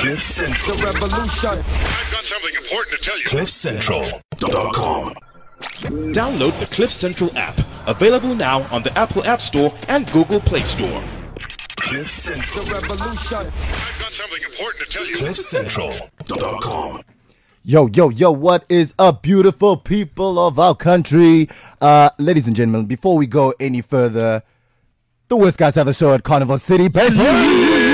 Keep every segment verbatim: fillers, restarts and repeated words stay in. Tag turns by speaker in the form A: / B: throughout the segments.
A: Cliff Central. The revolution.
B: I've got something important to tell you.
A: cliff central dot com.
C: Download the Cliff Central app. Available now on the Apple App Store and Google Play Store.
A: Cliff Central.
B: The revolution. I've got something important to tell you.
A: cliff central dot com.
D: Yo, yo, yo, what is up, beautiful people of our country? Uh, ladies and gentlemen, before we go any further, the worst guys have a show at Carnival City, baby!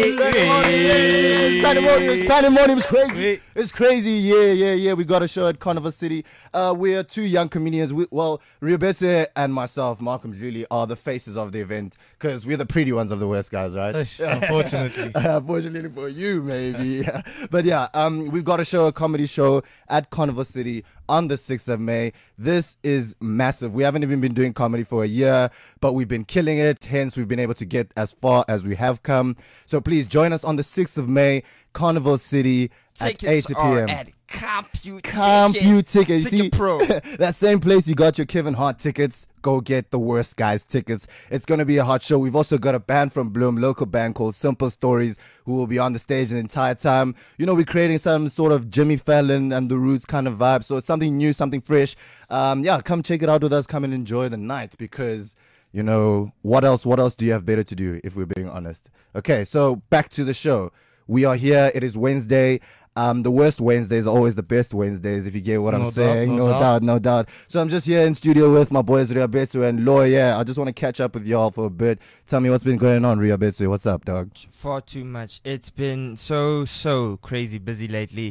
D: Pandemonium, pandemonium is crazy. It's crazy. Yeah, yeah, yeah. We got a show at Carnival City. Uh, we're two young comedians. We, well, Riobete and myself, Malcolm, really are the faces of the event because we're the pretty ones of the worst guys, right?
E: Unfortunately.
D: Unfortunately for you, maybe. But yeah, um, we've got a show, a comedy show at Carnival City on the sixth of May. This is massive. We haven't even been doing comedy for a year, but we've been killing it. Hence, we've been able to get as far as we have come. So please join us on the sixth of May, Carnival City at eight p.m.
F: At Compute
D: Compute Ticket. You see,
F: Pro.
D: that same place you got your Kevin Hart tickets. Go get the worst guys tickets. It's going to be a hot show. We've also got a band from Bloom, local band called Simple Stories, who will be on the stage the entire time. You know, we're creating some sort of Jimmy Fallon and the Roots kind of vibe. So it's something new, something fresh. Um, yeah, come check it out with us. Come and enjoy the night because, you know, what else? What else do you have better to do if we're being honest? Okay, so back to the show. We are here. It is Wednesday. Um, the worst Wednesdays are always the best Wednesdays, if you get what
E: No
D: I'm
E: doubt,
D: saying.
E: no
D: No
E: doubt.
D: doubt, no doubt. So I'm just here in studio with my boys Riabetu and Loy. Yeah, I just want to catch up with y'all for a bit. Tell me what's been going on, Riabetu. What's up, dog?
F: Far too much. It's been so, so crazy busy lately.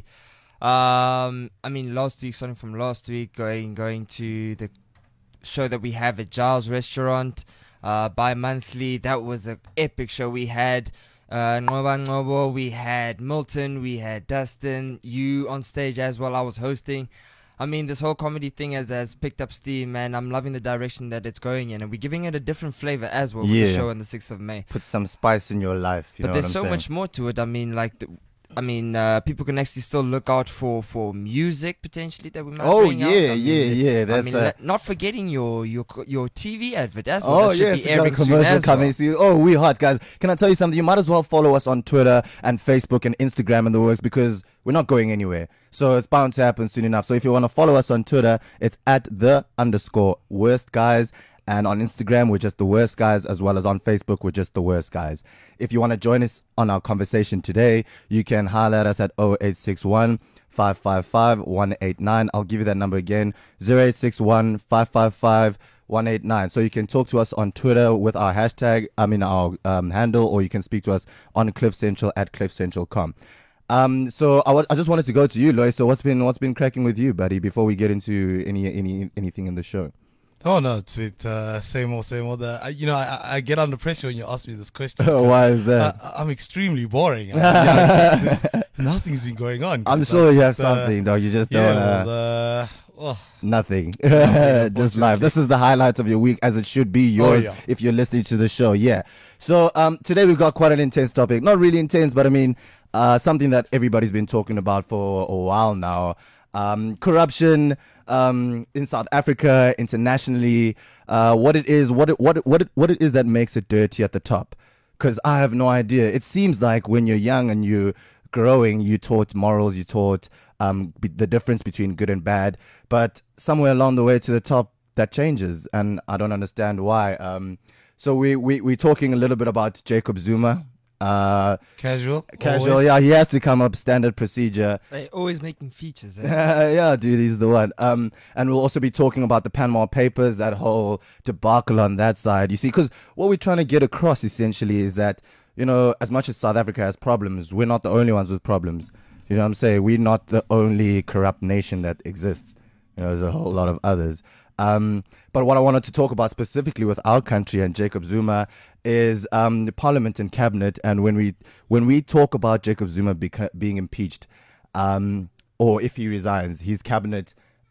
F: Um, I mean, last week, starting from last week, going going to the show that we have at Giles Restaurant, uh, bi-monthly. That was an epic show we had. Uh, Ngoba Ngobo, we had Milton, we had Dustin, you on stage as well. I was hosting. I mean, this whole comedy thing has, has picked up steam, and I'm loving the direction that it's going in, and we're giving it a different flavor as well with
D: Yeah.
F: the show on the sixth of May.
D: Put some spice in your life. You
F: But
D: know
F: there's
D: what I'm
F: so
D: saying?
F: much more to it. I mean, like, the, I mean, uh, people can actually still look out for, for music potentially that we might
D: Oh,
F: bring out.
D: yeah,
F: I mean,
D: yeah, yeah,
F: I
D: that's,
F: mean,
D: uh,
F: le- not forgetting your your co- your T V advert as well.
D: Oh,
F: that should
D: yes,
F: be
D: we got a
F: airing soon
D: commercial
F: as
D: coming
F: well.
D: soon. Oh, we hot, guys. Can I tell you something? You might as well follow us on Twitter and Facebook and Instagram and the works because we're not going anywhere. So it's bound to happen soon enough. So if you want to follow us on Twitter, it's at the underscore worst guys. And on Instagram, we're just the worst guys, as well as on Facebook, we're just the worst guys. If you want to join us on our conversation today, you can holler at us at oh eight six one, five five five, one eight nine. I'll give you that number again, zero eight six one, five five five, one eight nine. So you can talk to us on Twitter with our hashtag, I mean our um, handle, or you can speak to us on Cliff Central at cliff central dot com. Um, so I, w- I just wanted to go to you, Lois. So what's been what's been cracking with you, buddy? Before we get into any any anything in the show.
E: Oh no, it's with uh, same old, same old. Uh, I, you know, I, I get under pressure when you ask me this question.
D: Why is that?
E: I, I'm extremely boring. I mean, yeah, it's- it's- nothing's been going on.
D: I'm
E: It's
D: sure you have
E: just, uh,
D: something, though. You just
E: Yeah,
D: don't. Uh,
E: well, uh, oh,
D: Nothing.
E: Nothing,
D: Just life. This is the highlights of your week, as it should be yours
E: Oh, yeah.
D: if you're listening to the show. Yeah. So um, today we've got quite an intense topic. Not really intense, but I mean uh, something that everybody's been talking about for a while now. Um, corruption um, in South Africa, internationally. Uh, what it is, what it, what it, what it, what it is that makes it dirty at the top. Because I have no idea. It seems like when you're young and you're growing, you taught morals, you taught um, be- the difference between good and bad. But somewhere along the way to the top, that changes. And I don't understand why. Um, so we, we, we're talking a little bit about Jacob Zuma. Uh,
E: casual.
D: casual,
E: always.
D: yeah, he has to come up standard procedure.
F: They're always making features. Eh?
D: Yeah, dude, he's the one. Um, and we'll also be talking about the Panama Papers, that whole debacle on that side. You see, because what we're trying to get across essentially is that, you know, as much as South Africa has problems, we're not the only ones with problems. You know what I'm saying? We're not the only corrupt nation that exists. You know, there's a whole lot of others. Um, but what I wanted to talk about specifically with our country and Jacob Zuma is um, the Parliament and Cabinet. And when we when we talk about Jacob Zuma beca- being impeached, um, or if he resigns, his cabinet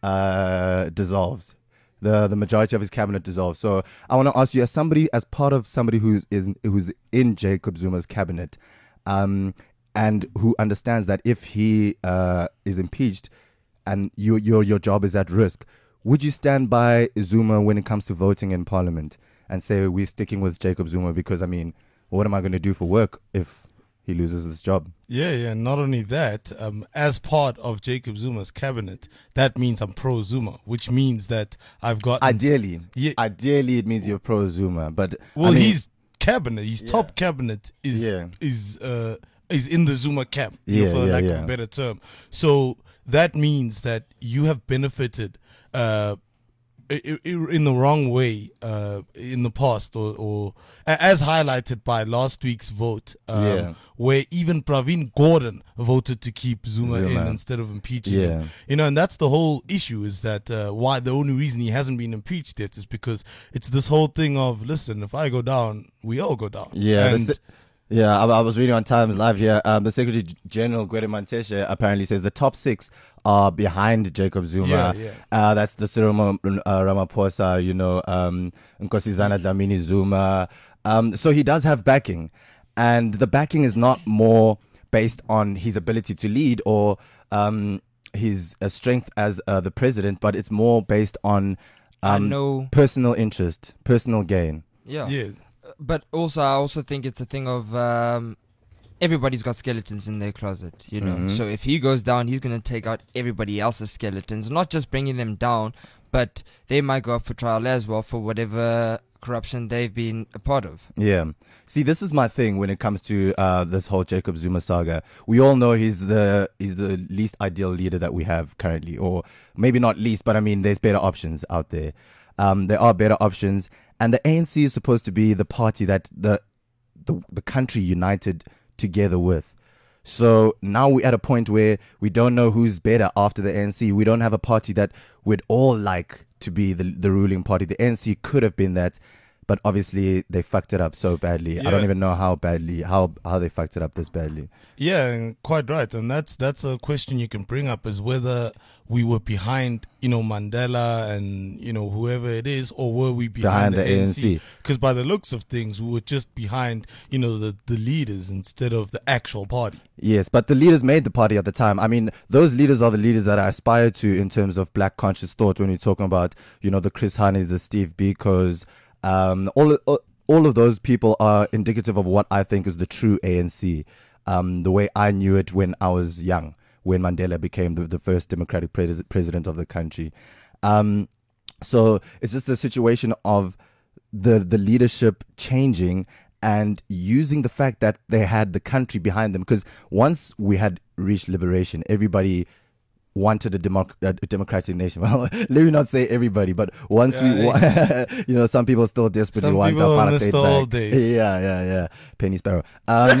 D: uh, dissolves. The the majority of his cabinet dissolves. So I want to ask you, as somebody, as part of somebody who's is who's in Jacob Zuma's cabinet, um, and who understands that if he uh, is impeached, and your your your job is at risk, would you stand by Zuma when it comes to voting in Parliament and say we're sticking with Jacob Zuma? Because I mean, what am I going to do for work if he loses his job.
E: Yeah, yeah. Not only that, um, as part of Jacob Zuma's cabinet, that means I'm pro Zuma, which means that I've got
D: Ideally,
E: Yeah.
D: ideally, it means you're pro Zuma, but
E: Well,
D: I mean,
E: his cabinet, his top cabinet is
D: Yeah.
E: is uh, is in the Zuma camp, you know,
D: Yeah,
E: for
D: yeah,
E: lack
D: yeah.
E: of a better term. So that means that you have benefited uh, i- i- in the wrong way uh, in the past, or, or a- as highlighted by last week's vote, um,
D: Yeah.
E: where even Pravin Gordhan voted to keep Zuma, in
D: Zuma.
E: instead of impeaching
D: Yeah.
E: him. You know, and that's the whole issue, is that uh, why the only reason he hasn't been impeached yet is because it's this whole thing of, listen, if I go down, we all go down.
D: Yeah, the
E: And
D: se- yeah. I, I was reading on Times Live here. Um, the Secretary G- General Gwede Mantashe apparently says the top six are behind Jacob Zuma.
E: Yeah, yeah.
D: Uh, that's the Cyril Mo- uh, Ramaphosa, you know, um, Nkosazana Dlamini Zuma. Um, so he does have backing, and the backing is not more based on his ability to lead or um, his uh, strength as uh, the president, but it's more based on
F: I
D: um,
F: know.
D: personal interest, personal gain.
F: Yeah.
E: yeah,
F: But also, I also think it's a thing of um, everybody's got skeletons in their closet, you know.
D: Mhm.
F: So if he goes down, he's going to take out everybody else's skeletons, not just bringing them down, but they might go up for trial as well for whatever corruption they've been a part of.
D: Yeah. See, this is my thing when it comes to uh, this whole Jacob Zuma saga. We all know he's the he's the least ideal leader that we have currently, or maybe not least, but I mean, there's better options out there. Um, there are better options, and the A N C is supposed to be the party that the the, the country united together with. So now we're at a point where we don't know who's better after the A N C. We don't have a party that we'd all like to be the the ruling party. The A N C could have been that, but obviously they fucked it up so badly. I
E: Yeah.
D: don't even know how badly, how how they fucked it up this badly.
E: yeah, and quite right. And that's that's a question you can bring up, is whether we were behind, you know, Mandela and, you know, whoever it is, or were we behind,
D: Behind
E: the,
D: the
E: A
D: A
E: N
D: N
E: C?
D: C.
E: Because by the looks of things, we were just behind, you know, the, the leaders instead of the actual party.
D: Yes, but the leaders made the party at the time. I mean, those leaders are the leaders that I aspire to in terms of black conscious thought. When you're talking about, you know, the Chris Hane's, the Steve Bikos, um, all all all of those people are indicative of what I think is the true A N C. Um, the way I knew it when I was young, when Mandela became the, the first democratic pres- president of the country. Um, so it's just a situation of the the leadership changing and using the fact that they had the country behind them. Because once we had reached liberation, everybody wanted a, democ- a democratic nation. Well, let me not say everybody, but once we,
E: Yeah,
D: wa- you know, some people still desperately
E: Some
D: want
E: people
D: apartheid
E: miss the
D: back.
E: old days.
D: Yeah, yeah, yeah. Penny Sparrow. Um,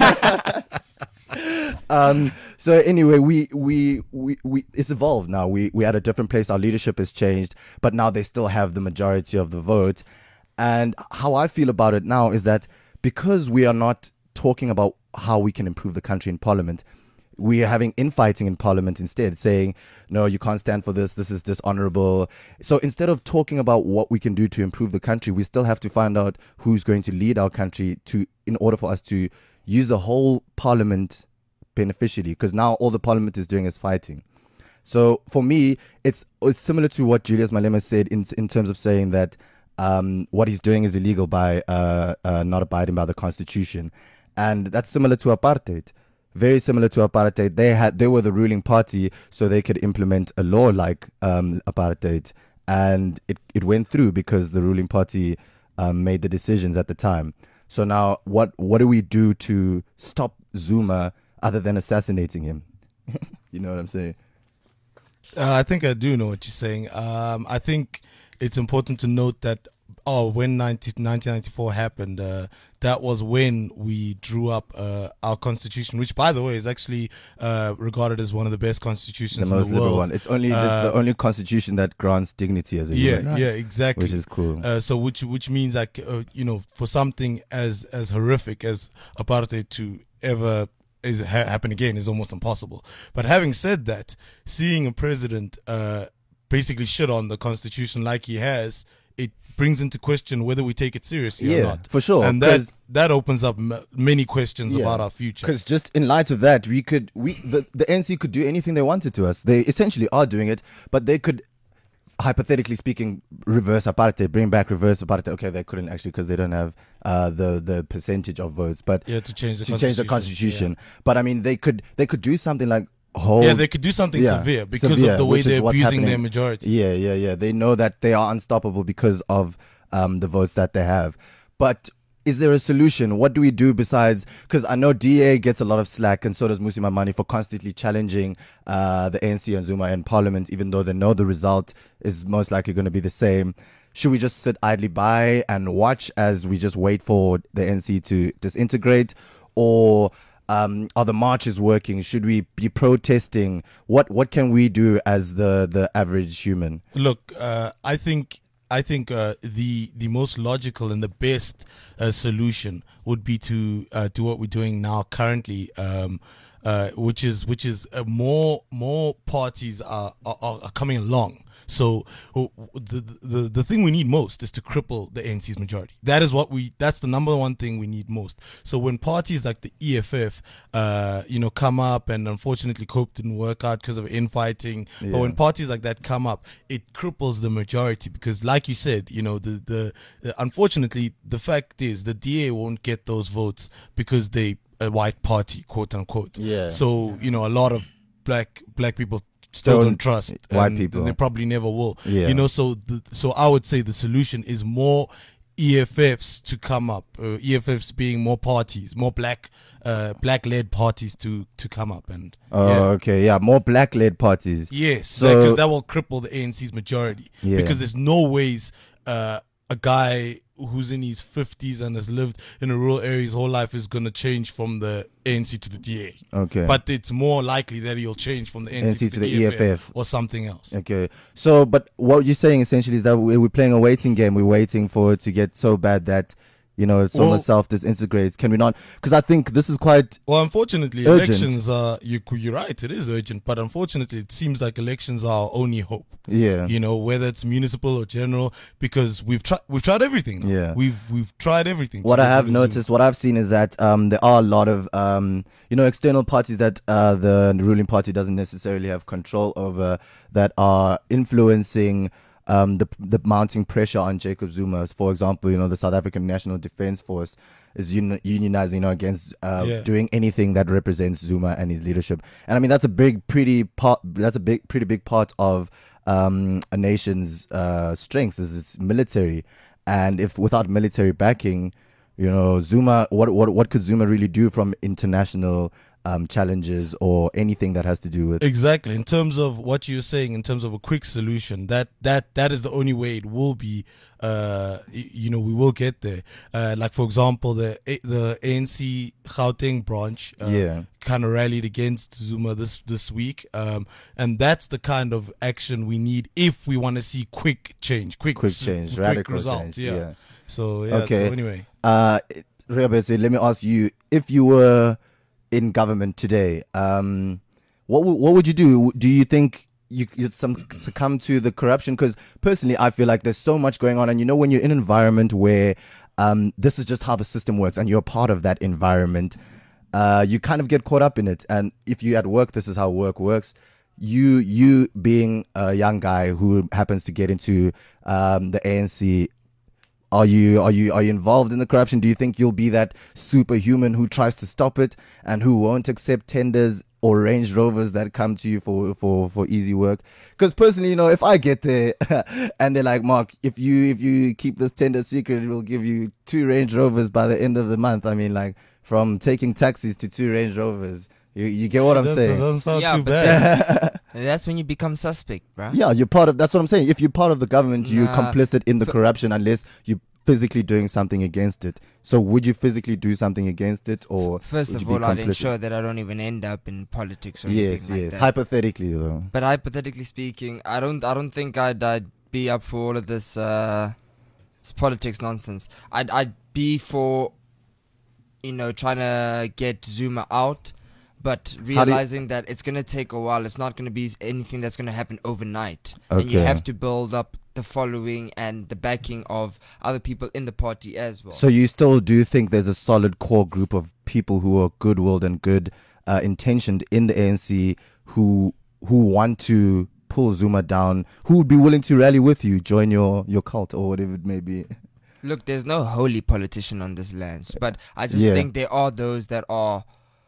D: um, so anyway, we, we, we, we, it's evolved now. We, we at a different place. Our leadership has changed, but now they still have the majority of the vote. And how I feel about it now is that because we are not talking about how we can improve the country in parliament, we are having infighting in parliament instead, saying, no, you can't stand for this, this is dishonorable. So instead of talking about what we can do to improve the country, we still have to find out who's going to lead our country to, in order for us to use the whole parliament beneficially, because now all the parliament is doing is fighting. So for me, it's it's similar to what Julius Malema said in in terms of saying that um, what he's doing is illegal by uh, uh, not abiding by the constitution, and that's similar to apartheid. Very similar to apartheid. They had they were the ruling party, so they could implement a law like um, apartheid, and it it went through because the ruling party um, made the decisions at the time. So now, what what do we do to stop Zuma other than assassinating him? You know what I'm saying?
E: Uh, I think I do know what you're saying. Um, I think it's important to note that oh, when nineteen ninety-four happened, uh, that was when we drew up uh, our constitution, which, by the way, is actually uh, regarded as one of the best
D: The
E: constitutions
D: most
E: in the
D: liberal
E: world.
D: one. It's only it's
E: Uh,
D: the only constitution that grants dignity as a
E: Yeah,
D: human right,
E: yeah, exactly.
D: which is cool.
E: Uh, so which which means like uh, you know, for something as as horrific as apartheid to ever is ha- happen again is almost impossible. But having said that, seeing a president uh, basically shit on the constitution like he has, it brings into question whether we take it seriously
D: Yeah,
E: or not.
D: for sure,
E: and that
D: 'cause-
E: that opens up m- many questions
D: Yeah.
E: about our future.
D: Because just in light of that, we could we the, the N C could do anything they wanted to us. They essentially are doing it, but they could hypothetically speaking, reverse apartheid, bring back reverse apartheid. Okay, they couldn't actually because they don't have uh, the the percentage of votes, but
E: Yeah, to change the
D: to change the
E: constitution,
D: constitution. But I mean, they could they could do something like hold.
E: Yeah, they could do something
D: Yeah,
E: severe because
D: severe,
E: of the way
D: which is
E: they're
D: what's
E: abusing their
D: happening.
E: majority.
D: Yeah, yeah, yeah. They know that they are unstoppable because of um, the votes that they have. But is there a solution? What do we do besides? Because I know D A gets a lot of slack, and so does Musi Mamani for constantly challenging uh, the A N C and Zuma in Parliament, even though they know the result is most likely going to be the same. Should we just sit idly by and watch as we just wait for the N C to disintegrate, or um, are the marches working? Should we be protesting? What what can we do as the the average human?
E: Look, uh, I think I think uh, the the most logical and the best uh, solution would be to uh, do what we're doing now currently, um, uh, which is which is uh, more more parties are, are are coming along. So uh, the, the the thing we need most is to cripple the A N C's majority. That is what we. That's the number one thing we need most. So when parties like the E F F, uh, you know, come up, and unfortunately COPE didn't work out because of infighting.
D: Yeah.
E: But when parties like that come up, it cripples the majority because, like you said, you know, the the, the unfortunately the fact is the D A won't get those votes because they a white party, quote unquote.
D: Yeah.
E: So you know, a lot of black black people still
D: Don't-
E: don't trust
D: white
E: and
D: people.
E: They probably never will.
D: Yeah.
E: You know, so the, so I would say the solution is more E F Fs to come up. Uh, E F Fs being more parties, more black uh, black led parties to to come up and
D: Oh,
E: yeah.
D: okay, yeah, more black-led parties.
E: Yes,
D: So-
E: because that will cripple the A N C's majority.
D: Yeah.
E: Because there's no ways uh, a guy who's in his fifties and has lived in a rural area his whole life is going to change from the A N C to the D A.
D: Okay.
E: But it's more likely that he'll change from the A N C, to, the E F F or something else.
D: Okay, so but what you're saying essentially is that we- we're playing a waiting game. We're waiting for it to get so bad that, you know, it's
E: Well-
D: almost self disintegrates. Can we not? Because I think this is quite.
E: Well, unfortunately,
D: Urgent.
E: elections are, you, you're right, it is urgent, but unfortunately, it seems like elections are our only hope.
D: Yeah.
E: You know, whether it's municipal or general, because we've tried we've tried everything. Now.
D: Yeah.
E: We've we've tried everything. to
D: What I
E: get
D: have
E: rid of Zuma.
D: noticed, what I've seen is that um, there are a lot of, um, you know, external parties that uh, the ruling party doesn't necessarily have control over that are influencing um, the the mounting pressure on Jacob Zuma. For example, you know, the South African National Defence Force is uni- unionizing, you know, against uh,
E: Yeah.
D: doing anything that represents Zuma and his leadership. And I mean, that's a big, pretty part. That's a big, pretty big part of um, a nation's uh, strength is its military. And if without military backing, you know, Zuma, what what what could Zuma really do from international um, challenges or anything that has to do with?
E: Exactly. In terms of what you're saying, in terms of a quick solution, that that that is the only way it will be. Uh, y- you know, we will get there. Uh, like for example, the A- the A N C Gauteng branch, uh,
D: Yeah.
E: kind of rallied against Zuma this this week, um, and that's the kind of action we need if we want to see quick change, quick
D: Quick
E: s-
D: change,
E: quick
D: radical
E: results.
D: change,
E: Yeah.
D: yeah.
E: So yeah.
D: Okay.
E: So anyway.
D: Uh, Rebese, let me ask you: if you were in government today, um, what w- what would you do? Do you think you, you'd some succumb to the corruption? Because personally, I feel like there's so much going on, and you know, when you're in an environment where um, this is just how the system works, and you're part of that environment, uh, you kind of get caught up in it. And if you at work, this is how work works. You you being a young guy who happens to get into um, the A N C. Are you are you are you involved in the corruption? Do you think you'll be that superhuman who tries to stop it and who won't accept tenders or Range Rovers that come to you for for, for easy work? Because personally, you know, if I get there and they're like, Mark, if you if you keep this tender secret, we'll give you two Range Rovers by the end of the month. I mean, like from taking taxis to two Range Rovers. You you get what I'm
E: that
D: saying?
E: doesn't sound
F: Yeah,
E: too
F: but
E: bad.
F: That's when you become suspect, bruh.
D: Yeah, you're part of. That's what I'm saying. If you're part of the government, you're
F: Nah.
D: complicit in the corruption unless you're physically doing something against it. So, would you physically do something against it, or
F: First
D: would
F: of
D: you
F: all,
D: be
F: I'd
D: complicit?
F: ensure that I don't even end up in politics or anything
D: Yes,
F: like
D: yes.
F: that.
D: Hypothetically, though.
F: But hypothetically speaking, I don't I don't think I'd, I'd be up for all of this uh this politics nonsense. I'd I'd be for, you know, trying to get Zuma out, but
D: do you-
F: realizing that it's gonna take a while. It's not gonna be anything that's gonna happen overnight. And you
D: Okay.
F: have to build up the following and the backing of other people in the party as well.
D: So, you still do think there's a solid core group of people who are good-willed and good uh, intentioned in the A N C who who want to pull Zuma down, who would be willing to rally with you, join your, your cult or whatever it may be?
F: Look, there's no holy politician on this land, but I just
D: Yeah.
F: think there are those that are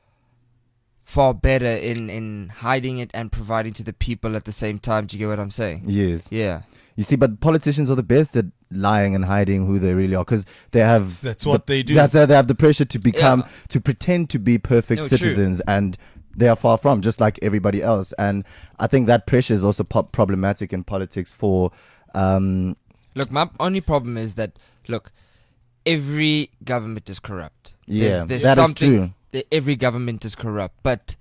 F: far better in, in hiding it and providing to the people at the same time. Do you get what I'm saying?
D: Yes.
F: Yeah.
D: You see, but politicians are the best at lying and hiding who they really are, because they have
E: That's what
D: the-
E: they do.
D: That's how they have the pressure to become
F: Yeah.
D: to pretend to be perfect
F: No, true.
D: citizens, and they are far from, just like everybody else. And I think that pressure is also po- problematic in politics for. Um,
F: Look, my only problem is that, look, every government is corrupt.
D: Yeah,
F: there's, there's
D: that is
F: something,
D: true.
F: that every government is corrupt, but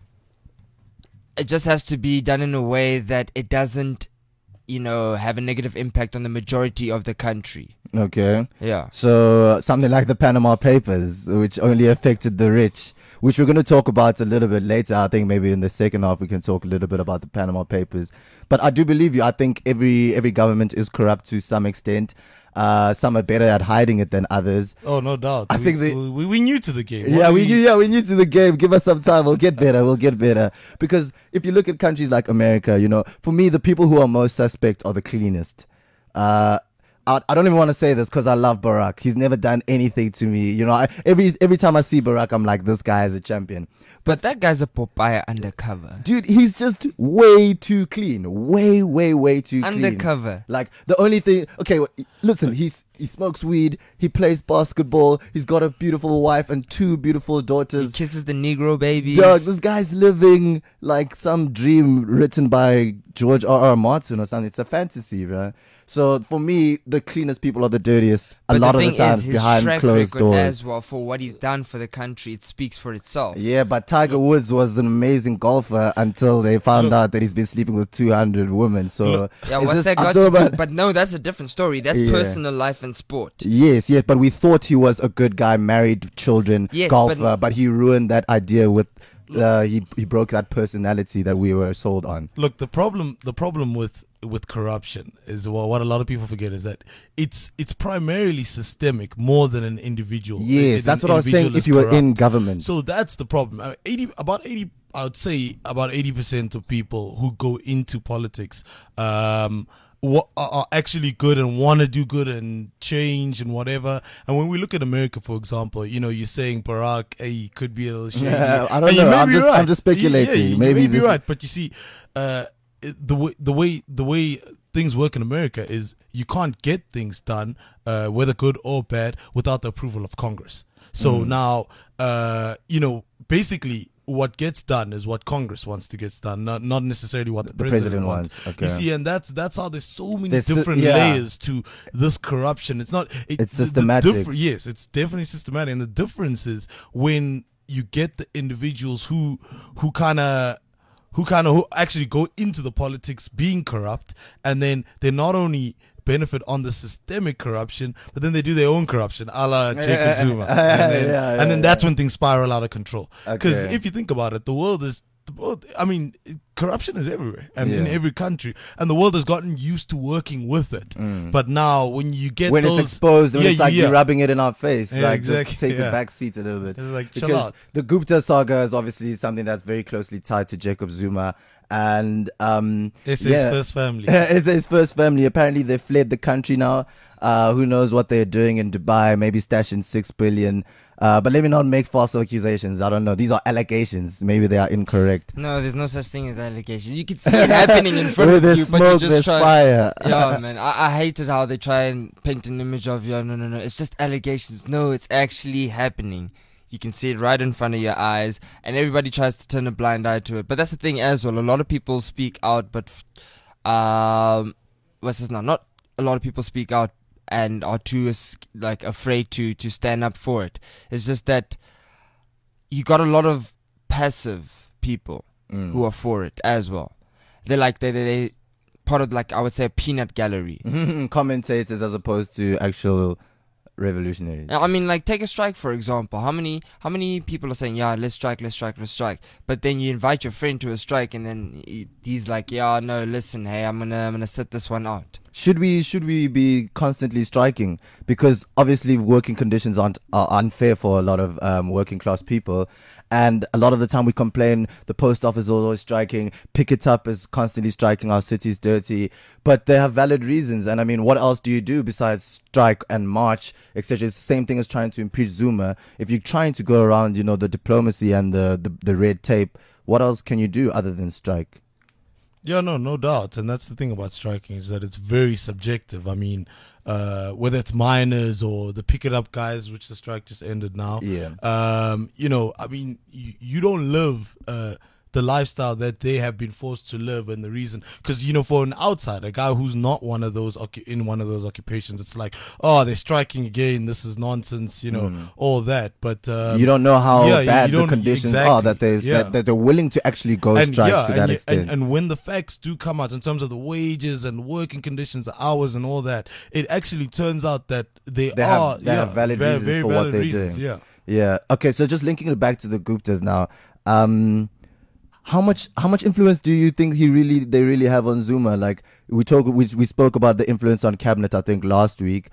F: it just has to be done in a way that it doesn't, you know, have a negative impact on the majority of the country.
D: okay.
F: Yeah.
D: So uh, something like the Panama Papers, which only affected the rich, which we're going to talk about a little bit later. I think maybe in the second half we can talk a little bit about the Panama Papers. But I do believe you. I think every every government is corrupt to some extent. Uh, some are better at hiding it than others.
E: Oh, no doubt.
D: I
E: we,
D: think they-
E: we, we new to the game. What
D: Yeah,
E: do
D: we yeah we new to the game. Give us some time. We'll get better. We'll get better. Because if you look at countries like America, you know, for me, the people who are most suspect are the cleanest. Uh, I, I don't even want to say this because I love Barack. He's never done anything to me. You know, I, every every time I see Barack, I'm like, this guy is a champion.
F: But that guy's a Popeye undercover.
D: Dude, he's just way too clean. Way, way, way too clean.
F: Undercover.
D: Like, the only thing... Okay, well, listen, he's, he smokes weed. He plays basketball. He's got a beautiful wife and two beautiful
F: He
D: daughters.
F: kisses the Negro babies.
D: Dog, this guy's living like some dream written by George R. R. Martin or something. It's a fantasy, right? So, for me, the cleanest people are the dirtiest. A
F: But
D: lot
F: the
D: of the
F: thing
D: times
F: is, his
D: behind
F: track
D: closed
F: record
D: doors.
F: as well for what he's done for the country, it speaks for itself.
D: Yeah, but Tiger Woods was an amazing golfer until they found
E: Look.
D: out that he's been sleeping with two hundred women. So,
E: Look.
F: Yeah,
D: it's
F: what's
D: just-
F: that
D: I'm
F: got
D: talking
F: to do?
D: about-
F: But no, that's a different story. That's
D: Yeah.
F: personal life and sport.
D: Yes, yes, but we thought he was a good guy, married, children,
F: Yes,
D: golfer,
F: but-
D: but, he ruined that idea with. Uh, he he broke that personality that we were sold on.
E: Look, the problem the problem with with corruption is, well, what a lot of people forget is that it's it's primarily systemic more than an individual.
D: Yes,
E: An
D: that's what I was saying.
E: individual
D: If
E: is
D: you were in
E: corrupt.
D: government,
E: So that's the problem. Uh, eighty about eighty I would say about eighty percent of people who go into politics um wa- are are actually good and want to do good and change and whatever. And when we look at America, for example, you know, you're saying Barack, hey, he could be a little shady.
D: Yeah, I don't
E: And you
D: know.
E: may
D: I'm
E: be
D: just-
E: right.
D: I'm just speculating.
E: Yeah, you
D: Maybe
E: may be
D: this-
E: right. But you see, uh, it- the way the way the way things work in America is you can't get things done, uh, whether good or bad, without the approval of Congress. So
D: Mm.
E: now, uh, you know, basically, what gets done is what Congress wants to get done, not not necessarily what the,
D: The
E: president,
D: president
E: wants.
D: wants, okay.
E: You see, and that's that's how there's so many
D: There's sy-
E: different
D: yeah.
E: layers to this corruption. It's not it,
D: It's
E: the- the
D: systematic.
E: differ- yes, it's definitely systematic, and the difference is when you get the individuals who who kind of who kind of who actually go into the politics being corrupt, and then they not only benefit on the systemic corruption, but then they do their own corruption, a la Jacob Zuma, and then,
D: Yeah, yeah,
E: and then
D: yeah.
E: that's when things spiral out of control. Because
D: Okay.
E: if you think about it, the world is, the world, I mean, corruption is everywhere and in
D: Yeah.
E: every country, and the world has gotten used to working with it. But now, when you get
D: Mm. when
E: those,
D: it's exposed, when
E: yeah,
D: it's like
E: yeah.
D: you're rubbing it in our face,
E: Yeah,
D: like
E: exactly,
D: just take
E: yeah.
D: a back seat a little bit.
E: It's like, chill
D: because
E: out.
D: the Gupta saga is obviously something that's very closely tied to Jacob Zuma, and um,
E: It's
D: yeah.
E: his first family.
D: It's his first family. Apparently, they fled the country now. Uh, who knows what they're doing in Dubai? Maybe stashing six billion. Uh, but let me not make false accusations. I don't know. These are allegations. Maybe they are incorrect.
F: No, there's no such thing as allegations. You can see it happening in front
D: Where
F: of
D: there's
F: you, but
D: smoke,
F: you
D: there's
F: just try.
D: fire.
F: Yeah, man. I, I hated how they try and paint an image of you. No, no, no. It's just allegations. No, it's actually happening. You can see it right in front of your eyes, and everybody tries to turn a blind eye to it. But that's the thing as well. A lot of people speak out, but um, what's this now? Not a lot of people speak out and are too as- like afraid to to stand up for it. It's just that you got a lot of passive people
D: Mm.
F: who are for it as well. They're like they they they part of, like, I would say, a peanut gallery.
D: Commentators as opposed to actual revolutionaries.
F: I mean, like, take a strike for example. How many how many people are saying, yeah, let's strike, let's strike, let's strike? But then you invite your friend to a strike, and then he, he's like, yeah, no, listen, hey, I'm gonna I'm gonna sit this one out.
D: Should we should we be constantly striking? Because obviously working conditions aren't are unfair for a lot of um, working class people, and a lot of the time we complain the post office is always striking, Pick It Up is constantly striking, our city's dirty, but they have valid reasons. And I mean, what else do you do besides strike and march, et cetera? It's the same thing as trying to impeach Zuma. If you're trying to go around, you know, the diplomacy and the the, the red tape, what else can you do other than strike?
E: Yeah, no, no doubt. And that's the thing about striking is that it's very subjective. I mean, uh, whether it's miners or the Pick It Up guys, which the strike just ended now.
D: Yeah.
E: Um, you know, I mean, you, you don't live uh, the lifestyle that they have been forced to live, and the reason, because, you know, for an outsider, a guy who's not one of those occu- in one of those occupations, it's like, oh, they're striking again, this is nonsense, you know, mm. all that. But um,
D: you don't know how
E: yeah,
D: bad the conditions
E: exactly,
D: are that, there's,
E: yeah.
D: that that they're willing to actually go
E: and,
D: strike
E: yeah,
D: to that
E: and,
D: extent.
E: And, and when the facts do come out in terms of the wages and working conditions, the hours and all that, it actually turns out that they,
D: they
E: are
D: have, they
E: yeah,
D: have valid
E: very,
D: reasons
E: very
D: for
E: valid
D: what they're
E: reasons,
D: doing.
E: Yeah.
D: Yeah. Okay. So just linking it back to the Guptas now. Um, how much how much influence do you think he really they really have on Zuma? Like we talk we we spoke about the influence on cabinet, I think, last week.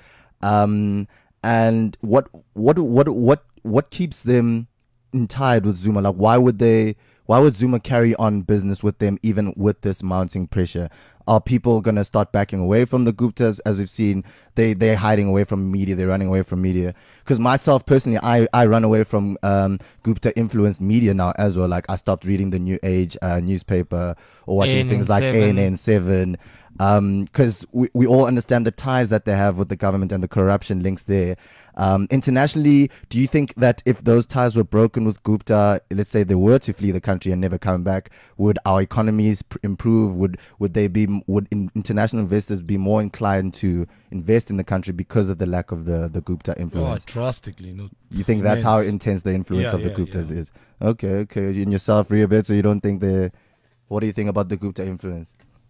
D: Um, and what what what what what keeps them tied with Zuma? Like why would they? Why would Zuma carry on business with them even with this mounting pressure? Are people going to start backing away from the Guptas? As we've seen, they, they're hiding away from media. They're running away from media. Because myself, personally, I, I run away from um, Gupta-influenced media now as well. Like, I stopped reading the New Age uh, newspaper or watching things like A N N seven. Because um, we, we all understand the ties that they have with the government and the corruption links there. Um, internationally, do you think that if those ties were broken with Gupta, let's say they were to flee the country and never come back, would our economies pr- improve? Would would they be would in, international investors be more inclined to invest in the country because of the lack of the, the Gupta influence?
E: Oh, drastically. No,
D: you think
E: immense.
D: That's how intense the influence
E: yeah,
D: of the
E: yeah,
D: Guptas
E: yeah.
D: is? Okay, okay. In yourself, Ria, so you don't think they? What do you think about the Gupta influence?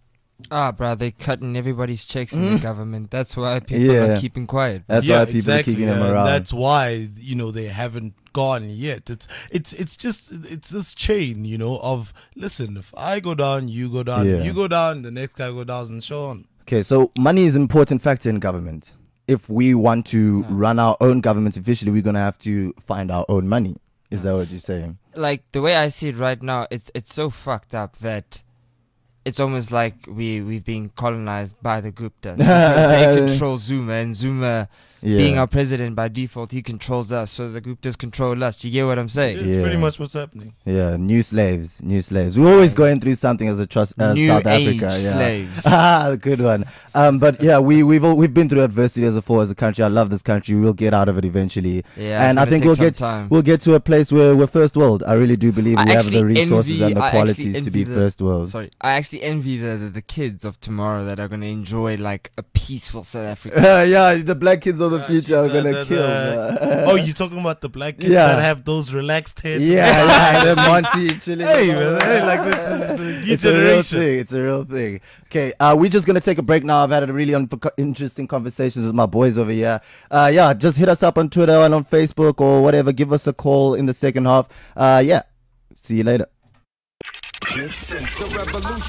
F: Ah, bro, they're cutting everybody's checks in the government. That's why people
D: Yeah.
F: are keeping quiet.
D: That's
E: yeah,
D: why people
E: exactly.
D: are keeping them
E: and
D: around.
E: That's why, you know, they haven't gone yet. It's it's it's just it's this chain, you know, of listen, if I go down, you go down,
D: Yeah.
E: if you go down, the next guy go down, and so on.
D: Okay, so money is an important factor in government. If we want to run our own government officially, we're gonna have to find our own money. Is that what you're saying?
F: Like the way I see it right now, it's it's so fucked up that it's almost like we we've been colonized by the Guptas. They control Zuma, and Zuma,
D: Yeah.
F: being our president by default, he controls us. So the Guptas control us. You get what I'm saying?
E: It's
D: Yeah.
E: pretty much what's happening.
D: Yeah, new slaves, new slaves. We're always going through something as a trust, uh,
F: New
D: South
F: age
D: Africa. Yeah.
F: slaves.
D: Ah, good one. Um, but yeah, we we've all, we've been through adversity as a four as a country. I love this country. We'll get out of it eventually.
F: Yeah,
D: and
F: it's
D: I
F: gonna
D: think
F: take
D: we'll
F: some
D: get
F: time.
D: we'll get to a place where we're first world. I really do believe
F: I
D: we have
F: actually
D: the resources
F: envy-
D: and the
F: I actually
D: qualities to
F: envy
D: be
F: the-
D: first world.
F: Sorry, I actually envy the, the the kids of tomorrow that are gonna enjoy like a peaceful South Africa.
D: yeah, the black kids of the
E: Uh,
D: future are
E: she's the-
D: gonna
E: the-
D: kill.
E: the-
D: man.
E: oh, you're talking about the black kids
D: Yeah.
E: that have those relaxed heads?
D: Yeah, yeah, the Monty chilling.
E: Hey, man, hey, like the, the, the new
D: It's a real
E: generation.
D: thing. It's a real thing. Okay, uh, we're just gonna take a break now. I've had a really un- interesting conversations with my boys over here. Uh, yeah, just hit us up on Twitter and on Facebook or whatever. Give us a call in the second half. Uh, yeah, see you later.
A: Cliff Central.
B: I've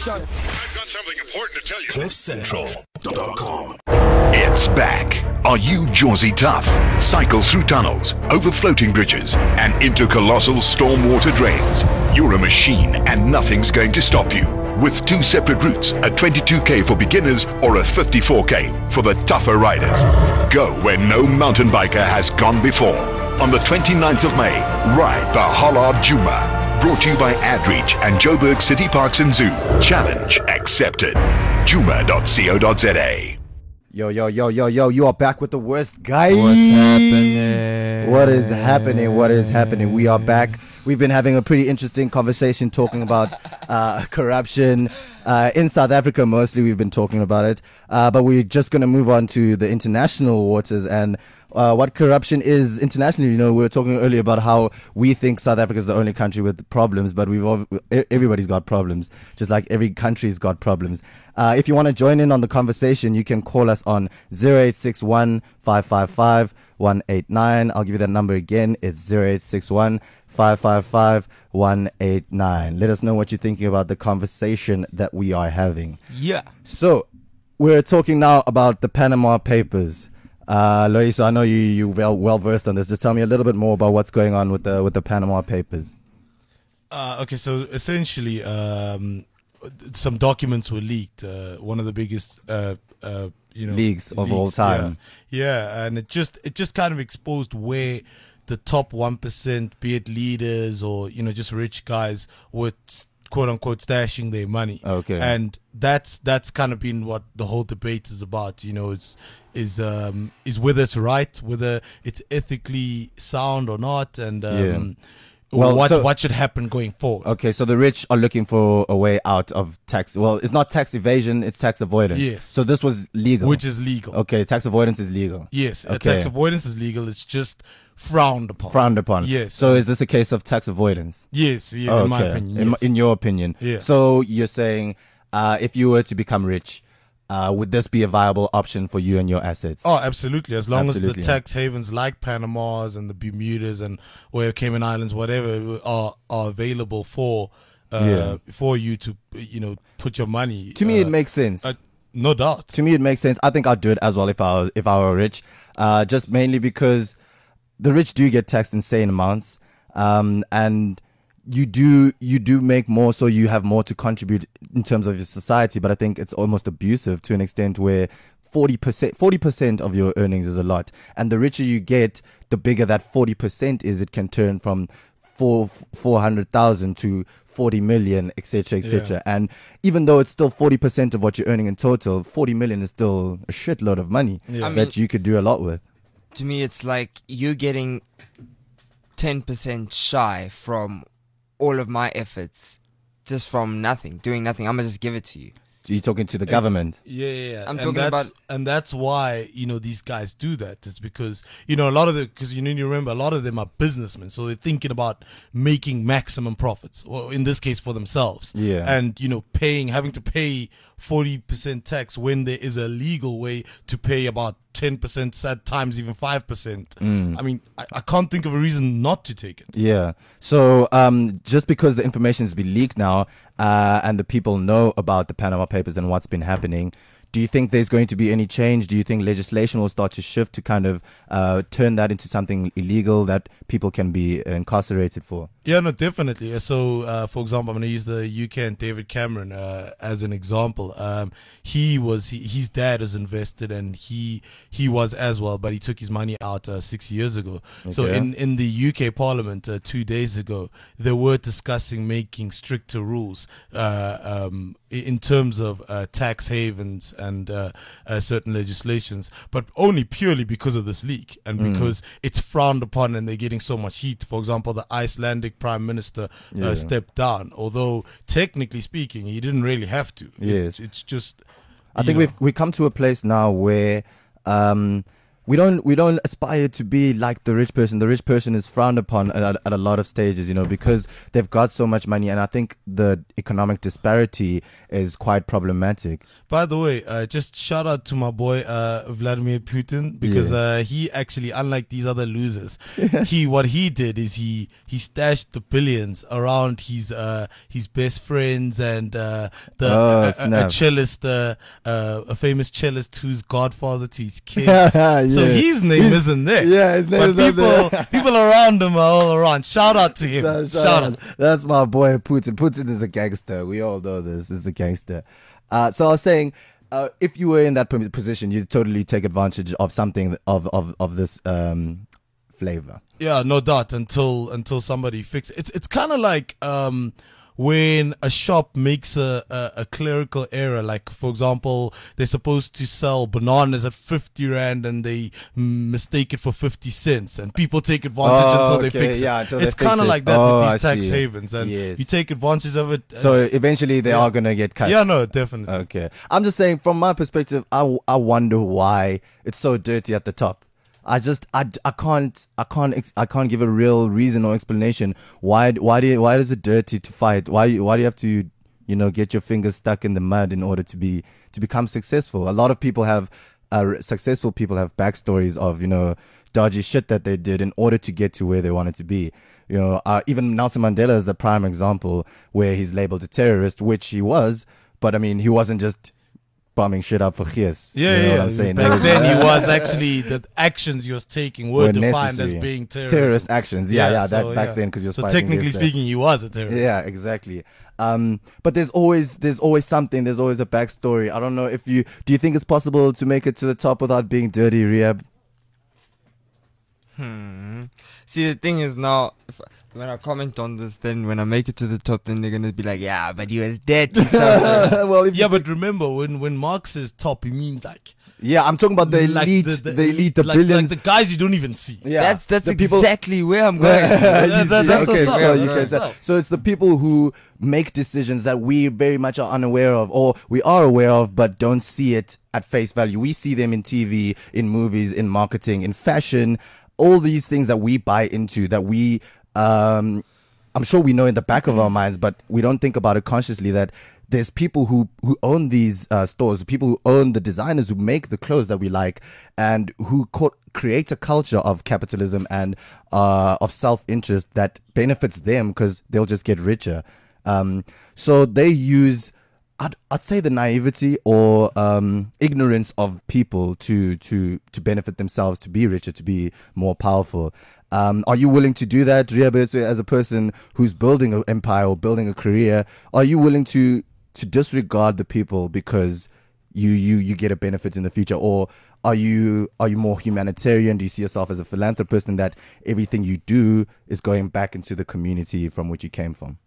B: got something important to tell you.
A: Cliff Central dot com.
G: It's back. Are you Jersey tough? Cycle through tunnels, over floating bridges, and into colossal stormwater drains. You're a machine and nothing's going to stop you. With two separate routes, a twenty-two K for beginners or a fifty-four K for the tougher riders. Go where no mountain biker has gone before. On the twenty-ninth of May, ride the Hollard Juma. Brought to you by AdReach and Joburg City Parks and Zoo. Challenge accepted. juma dot co dot za.
D: Yo, yo, yo, yo, yo, you are back with the worst, guys.
F: What's happening?
D: What is happening? What is happening? We are back. We've been having a pretty interesting conversation talking about uh, corruption. Uh, in South Africa, mostly we've been talking about it. Uh, but we're just going to move on to the international waters and uh, what corruption is internationally. You know, we were talking earlier about how we think South Africa is the only country with problems, but we've all, everybody's got problems, just like every country's got problems. Uh, if you want to join in on the conversation, you can call us on zero eight six one, five five five, one eight nine. I'll give you that number again. It's zero eight six one, five five five, one eight nine. Let us know what you're thinking about the conversation that we are having.
F: Yeah.
D: So, we're talking now about the Panama Papers. Uh, Loisa, I know you you well well versed on this. Just tell me a little bit more about what's going on with the with the Panama Papers.
E: Uh, okay, so essentially, um, some documents were leaked. Uh, one of the biggest, uh, uh, you know,
D: Leaks of all time.
E: Yeah, yeah, and it just it just kind of exposed where the top one percent, be it leaders or you know just rich guys, were quote unquote stashing their money.
D: Okay,
E: and that's that's kind of been what the whole debate is about. You know, it's is um is whether it's right, whether it's ethically sound or not, and um,
D: yeah.
E: Well, what
D: so,
E: what should happen going forward?
D: Okay, so the rich are looking for a way out of tax. Well, it's not tax evasion; it's tax avoidance.
E: Yes.
D: So this was legal,
E: which is legal.
D: Okay, tax avoidance is legal.
E: Yes,
D: okay.
E: Tax avoidance is legal. It's just frowned upon.
D: Frowned upon.
E: Yes.
D: So is this a case of tax avoidance?
E: Yes. Yeah,
D: okay.
E: In my opinion.
D: In,
E: yes.
D: in your opinion.
E: Yeah.
D: So you're saying, uh, if you were to become rich, Uh, would this be a viable option for you and your assets?
E: Oh, absolutely. As long
D: absolutely,
E: as the tax havens like Panama's and the Bermudas and or Cayman Islands, whatever, are are available for uh,
D: yeah.
E: for you to you know put your money.
D: To me,
E: uh,
D: it makes sense.
E: Uh, no doubt.
D: To me, it makes sense. I think I'd do it as well if I was if I were rich. Uh, just mainly because the rich do get taxed insane amounts, um, and you do you do make more, so you have more to contribute in terms of your society. But I think it's almost abusive to an extent where forty percent forty percent of your earnings is a lot, and the richer you get, the bigger that forty percent is. It can turn from four four hundred thousand to forty million, etc, etc. Yeah. And even though it's still forty percent of what you're earning in total, forty million is still a shitload of money
F: yeah.
D: that
F: I mean,
D: you could do a lot with.
F: To me, it's like you're getting ten percent shy from all of my efforts, just from nothing, doing nothing. I'm gonna just give it to you.
D: You're talking to the government.
E: Yeah, yeah, yeah.
F: I'm
E: and
F: talking
E: that's,
F: about,
E: and that's why you know these guys do that. It's because you know a lot of the because you need to remember a lot of them are businessmen, so they're thinking about making maximum profits, or in this case for themselves.
D: Yeah,
E: and you know paying, having to pay forty percent tax when there is a legal way to pay about ten percent, at times even five percent.
D: Mm.
E: I mean, I, I can't think of a reason not to take it.
D: Yeah. So um, just because the information has been leaked now uh, and the people know about the Panama Papers and what's been happening, do you think there's going to be any change? Do you think legislation will start to shift to kind of uh, turn that into something illegal that people can be incarcerated for?
E: Yeah, no, definitely. So, uh, for example, I'm going to use the U K and David Cameron uh, as an example. Um, he was he, his dad is invested, and he he was as well, but he took his money out uh, six years ago. Okay. So, in in the U K Parliament uh, two days ago, they were discussing making stricter rules uh, um, in terms of uh, tax havens and uh, uh, certain legislations, but only purely because of this leak and
D: Mm.
E: because it's frowned upon and they're getting so much heat. For example, the Icelandic Prime Minister
D: yeah.
E: uh, stepped down, although technically speaking, he didn't really have to.
D: Yes.
E: It, it's just.
D: I think know. we've we come to a place now where um, we don't we don't aspire to be like the rich person. The rich person is frowned upon at, at a lot of stages, you know, because they've got so much money, and I think the economic disparity is quite problematic.
E: By the way, uh, just shout out to my boy uh, Vladimir Putin, because
D: yeah.
E: uh, he actually, unlike these other losers, he what he did is he he stashed the billions around his uh, his best friends and uh, the
D: oh,
E: a, a, a cellist, uh, uh, a famous cellist who's godfather to his kids.
D: yeah.
E: So his name
D: He's,
E: isn't there.
D: Yeah, his name
E: but
D: is
E: people
D: there.
E: people around him are all around. Shout out to him.
D: Shout,
E: shout,
D: shout
E: out.
D: out. That's my boy Putin. Putin is a gangster. We all know this. Is a gangster. Uh, so I was saying, uh, if you were in that position, you'd totally take advantage of something of of of this um, flavor.
E: Yeah, no doubt. Until until somebody fixes it. It's it's kind of like um, when a shop makes a, a a clerical error. Like for example, they're supposed to sell bananas at fifty rand and they mistake it for fifty cents, and people take advantage
D: oh,
E: until
D: okay.
E: they fix it.
D: Yeah, until
E: it's
D: kind
E: of like that
D: oh,
E: with these
D: I
E: tax
D: see.
E: havens, and
D: yes.
E: you take advantage of it.
D: So eventually they
E: yeah.
D: are gonna get cut.
E: Yeah, no, definitely.
D: Okay, I'm just saying from my perspective, I I wonder why it's so dirty at the top. I just I, I can't I can't ex- I can't give a real reason or explanation why why do you, why is it dirty to fight? Why why do you have to you know get your fingers stuck in the mud in order to be to become successful? A lot of people have uh, successful people have backstories of you know dodgy shit that they did in order to get to where they wanted to be. You know, uh, even Nelson Mandela is the prime example where he's labeled a terrorist, which he was, but I mean he wasn't just bombing shit up for Gees.
E: Yeah,
D: you know
E: yeah.
D: what I'm saying?
E: Back
D: There was-
E: then, he was actually the actions he was taking were,
D: Were
E: defined
D: necessary.
E: as being terrorism.
D: terrorist actions. Yeah, yeah. that
E: so,
D: back
E: yeah.
D: then because you're
E: So
D: fighting
E: technically
D: against, uh,
E: speaking, he was a terrorist.
D: Yeah, exactly. Um, but there's always there's always something. There's always a backstory. I don't know if you do. You think it's possible to make it to the top without being dirty, Rehab?
F: Hmm. See, the thing is now, if, when I comment on this, then when I make it to the top, then they're gonna be like, "Yeah, but you was dead to something."
D: well, if
E: Yeah, but remember when when Mark says top, he means like
D: yeah, I'm talking about the
E: like
D: elite,
E: the,
D: the, elite, the
E: like,
D: billions.
E: like the guys you don't even see.
D: yeah,
F: that's that's
D: the people.
F: exactly where I'm going.
D: You
E: That- that-
D: see,
E: that's
D: okay,
E: what's
D: so,
E: up.
D: you
E: That's
D: can-
E: what's up.
D: so it's the people who make decisions that we very much are unaware of, or we are aware of, but don't see it at face value. We see them in T V, in movies, in marketing, in fashion, all these things that we buy into, that we, um, I'm sure we know in the back of our minds, but we don't think about it consciously that there's people who, who own these uh, stores, people who own the designers who make the clothes that we like, and who co- create a culture of capitalism and uh, of self-interest that benefits them because they'll just get richer. Um, so they use, I'd, I'd say, the naivety or um, ignorance of people to to to benefit themselves, to be richer, to be more powerful. Um, are you willing to do that, Rehab, as a person who's building an empire or building a career? Are you willing to to disregard the people because you you you get a benefit in the future, or are you are you more humanitarian? Do you see yourself as a philanthropist, and that everything you do is going back into the community from which you came from?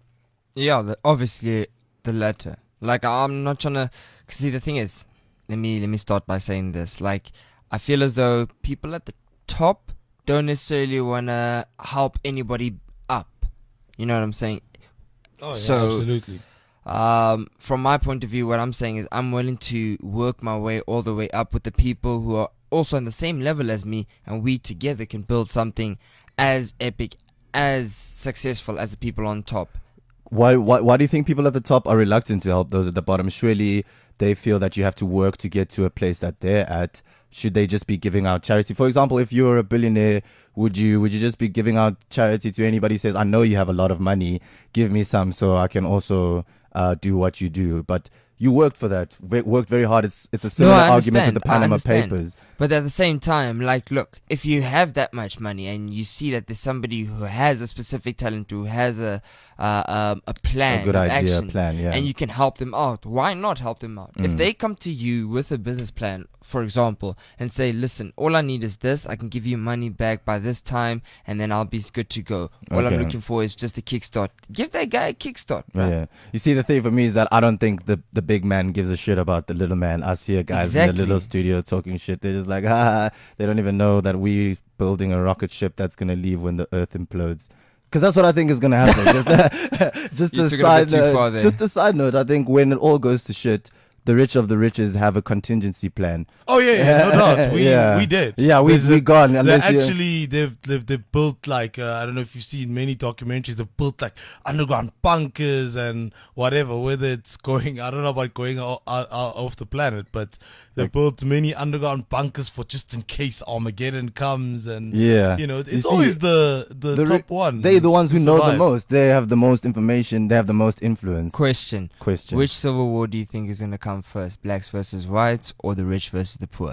F: Yeah, the, obviously the latter. Like, I'm not trying to see. The thing is, let me let me start by saying this. Like, I feel as though people at the top don't necessarily want to help anybody up. You know what I'm saying?
E: Oh, yeah,
F: So-
E: absolutely.
F: Um, from my point of view, what I'm saying is I'm willing to work my way all the way up with the people who are also on the same level as me, and we together can build something as epic, as successful as the people on top.
D: Why, why why do you think people at the top are reluctant to help those at the bottom? Surely they feel that you have to work to get to a place that they're at. Should they just be giving out charity? For example, if you're a billionaire, would you would you just be giving out charity to anybody who says, "I know you have a lot of money, give me some so I can also uh, do what you do"? But you worked for that, ve- worked very hard. It's it's a similar
F: I
D: argument with
F: understand,
D: the
F: I
D: Panama
F: understand.
D: Papers.
F: But at the same time, like, look, if you have that much money and you see that there's somebody who has a specific talent, who has a uh, um, a plan,
D: A good
F: of
D: idea,
F: action,
D: plan, yeah.
F: and you can help them out, why not help them out?
D: Mm.
F: If they come to you with a business plan, for example, and say, listen, all I need is this, I can give you money back by this time, and then I'll be good to go. All I'm
D: Okay.
F: looking for is just a kickstart. Give that guy a kickstart. bruh.
D: Yeah. You see, the thing for me is that I don't think the, the big man gives a shit about the little man. I see guys in the little
F: Exactly.
D: studio talking shit. They're just like, ah, they don't even know that we building a rocket ship that's going to leave when the earth implodes. Because that's what I think is going to happen. just a, just
F: You
D: a
F: took it a
D: side
F: bit too far
D: note.
F: there.
D: Just a side note. I think when it all goes to shit, the rich of the riches have a contingency plan.
E: Oh yeah, yeah, no doubt. We
D: Yeah.
E: we did.
D: Yeah, we-
E: There's
D: we
E: a-
D: gone,
E: They
D: unless you-
E: actually they've, they've they've built like uh, I don't know if you've seen many documentaries. They've built like underground bunkers and whatever. Whether it's going, I don't know about going out, out, out off the planet, but they have built many underground bunkers for just in case Armageddon comes. And
D: Yeah.
E: you know,
D: You
E: it's
D: see,
E: always the the,
D: The ri-
E: top one.
D: They're the ones who know the
E: survive.
D: most. They have the most information. They have the most influence.
F: Question.
D: Question.
F: Which civil war do you think is going to come first? Blacks versus whites, or the rich versus the poor?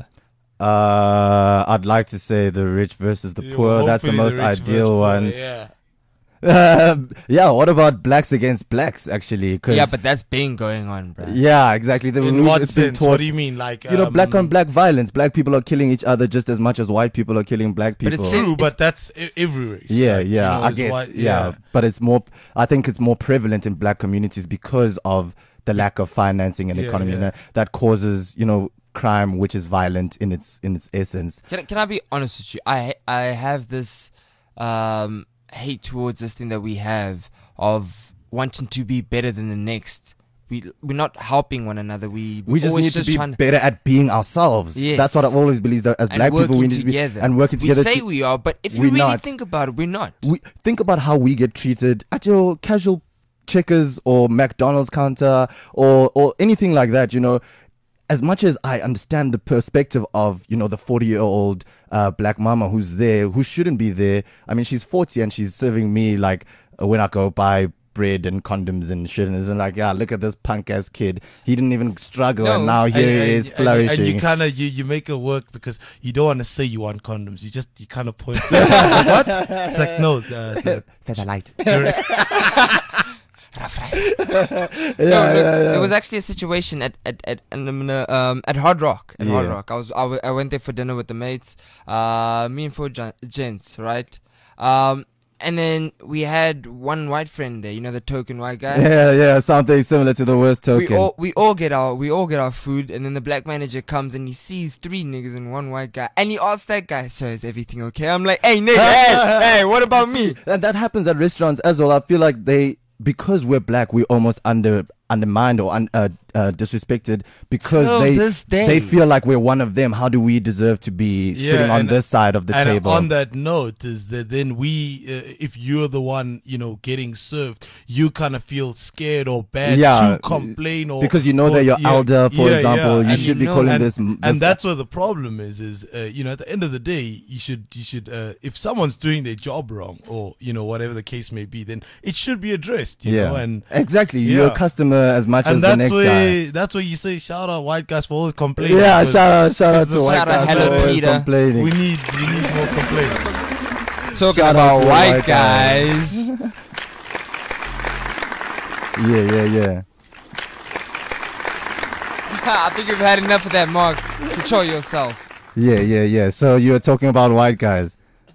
D: Uh, I'd like to say the rich versus the
E: Yeah,
D: poor.
E: well,
D: That's the
E: hopefully
D: most
E: rich versus
D: ideal
E: poor,
D: one.
E: Yeah.
D: Um, yeah. What about blacks against blacks? Actually, 'cause-
F: Yeah, but that's been going on, bro.
D: yeah, exactly. The,
E: In what
D: it's been
E: sense?
D: taught-
E: What do you mean? Like
D: you know, black
E: um,
D: on black violence. Black people are killing each other just as much as white people are killing black
F: But
D: people.
F: it's
E: True,
F: It's-
E: but that's e- every race.
D: Yeah,
E: Like, you
D: yeah,
E: know,
D: I
E: it's
D: guess,
E: white-
D: yeah. But it's more, I think it's more prevalent in black communities because of the lack of financing and
E: Yeah,
D: economy
E: yeah.
D: and that, that causes, you know, crime, which is violent in its in its essence.
F: Can, can I be honest with you? I I have this um, hate towards this thing that we have of wanting to be better than the next. We we're not helping one another. We
D: We just
F: always
D: need to be
F: trying
D: better at being ourselves.
F: Yes.
D: That's what I've always believed. That as
F: and
D: black people, we
F: working
D: need to be
F: together.
D: and working together.
F: We say
D: to-
F: we are, but if you
D: we're
F: really
D: not.
F: think about it, we're not.
D: we think about how we get treated at your casual Checkers or McDonald's counter or or anything like that. You know, as much as I understand the perspective of, you know, the forty year old uh, black mama who's there, who shouldn't be there. I mean, she's forty and she's serving me like uh, when I go buy bread and condoms and shit, and it's like, yeah, look at this punk ass kid. He didn't even struggle,
F: No.
D: and now here
E: And-
D: he is
E: and-
D: flourishing.
E: And, you kind of you, you make it work because you don't want to say you want condoms. You just you kind of point. What? It's like no. Uh, the,
D: Feather light.
E: direct-
D: yeah,
F: No, look,
D: yeah, yeah.
F: There was actually a situation at at at um, um at Hard Rock. At Hard
D: Yeah.
F: Rock, I was I, w- I went there for dinner with the mates. Uh, me and four gen- gents, right? Um, and then we had one white friend there. You know, the token white guy.
D: Yeah, yeah, something similar to the worst
F: We
D: token.
F: all we all get our we all get our food, and then the black manager comes and he sees three niggas and one white guy, and he asks that guy, "So is everything okay?" I'm like, "Hey nigga, hey, hey, what about me?"
D: And that happens at restaurants as well. I feel like they, because we're black, we almost under undermined or un, uh, uh, disrespected because
F: Till
D: they
F: this day.
D: they feel like we're one of them. How do we deserve to be
E: Yeah,
D: sitting on
E: and-
D: this side of the
E: and
D: table?
E: on that note, is that then we, uh, if you're the one, you know, getting served, you kind of feel scared or bad
D: Yeah,
E: to complain or
D: because you know
E: or-
D: that your
E: yeah,
D: elder, for
E: yeah,
D: example,
E: yeah.
D: you
F: And
D: should
F: you
D: be
F: know-
D: calling
E: and,
D: this, this.
E: and that's where the problem is is uh, you know, at the end of the day, you should you should uh, if someone's doing their job wrong, or you know, whatever the case may be, then it should be addressed, you
D: yeah,
E: know. And
D: exactly. You're a
E: yeah.
D: customer as much as
E: and
D: the
E: that's
D: next
E: where
D: guy.
E: that's where you say shout out white guys for always complaining.
D: Yeah,
E: because-
D: shout out, shout out
E: because
D: to
E: the-
D: white
F: Shout out
D: guys for
F: Hello
D: always
F: Peter.
D: complaining.
E: we need we need more complaints.
F: Talking
D: Shout out
F: about
D: to the
F: white
D: white guys.
F: guys.
D: Yeah, yeah, yeah.
F: I think you've had enough of that, Mark. Control yourself.
D: Yeah, yeah, yeah. So you were talking about white guys.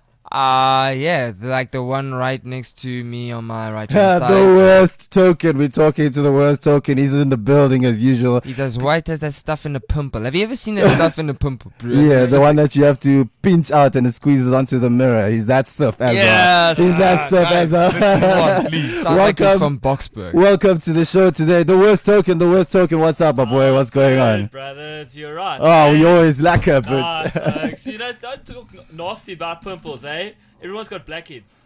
F: Uh, yeah, the- like the one right next to me on my right hand
D: the
F: side.
D: worst token. We're talking to the worst token. He's in the building as usual.
F: He's as white as that stuff in the pimple. Have you ever seen that stuff in the pimple, bro?
D: Yeah, the one that you have to pinch out and it squeezes onto the mirror. He's that surf as
F: Yes,
D: well. He's that surf
E: guys,
D: as well.
E: let's move on, please.
F: Sounds like he's
D: Welcome.
F: from Boxburg.
D: Welcome to the show today. The worst token, the worst token. What's up, my boy? What's going
H: Good,
D: on?
H: brothers? You're right.
D: Oh, we
H: eh?
D: always lack it,
H: Nah,
D: but
H: folks, you know, don't talk nasty about pimples, eh? Everyone's got blackheads.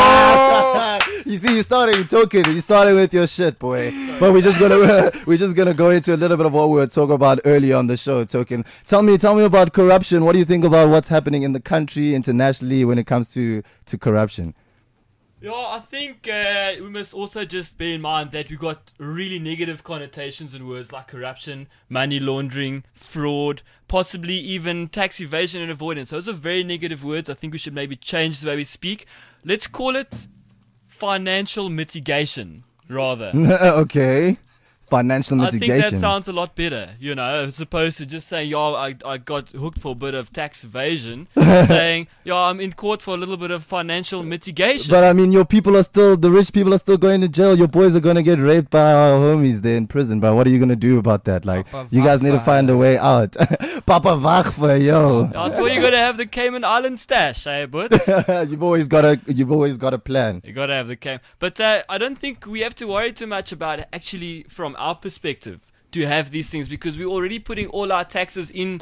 D: Ah! You see, you started you token. You started with your shit, boy. But we're just gonna we're just gonna go into a little bit of what we were talking about earlier on the show. Token, tell me, tell me about corruption. What do you think about what's happening in the country, internationally, when it comes to to corruption?
H: Yeah, I think uh, we must also just bear in mind that we've got really negative connotations in words like corruption, money laundering, fraud, possibly even tax evasion and avoidance. Those are very negative words. I think we should maybe change the way we speak. Let's call it financial mitigation, rather.
D: Okay, financial
H: I think
D: mitigation.
H: that sounds a lot better, you know, as opposed to just saying, yo, I, I got hooked for a bit of tax evasion, saying, yo, I'm in court for a little bit of financial mitigation.
D: But I mean, your people are still, the rich people are still going to jail. Your boys are going to get raped by our homies there in prison. But what are you going to do about that? Like,
F: Papa
D: you guys need to
F: Vachva.
D: find a way out. Papa Vachva, yo.
H: That's why you gotta have the Cayman Island stash, eh, Butts?
D: you've always got a, you've always got a plan.
H: You gotta have the Cayman. But uh, I don't think we have to worry too much about it, actually, from our perspective, to have these things, because we're already putting all our taxes in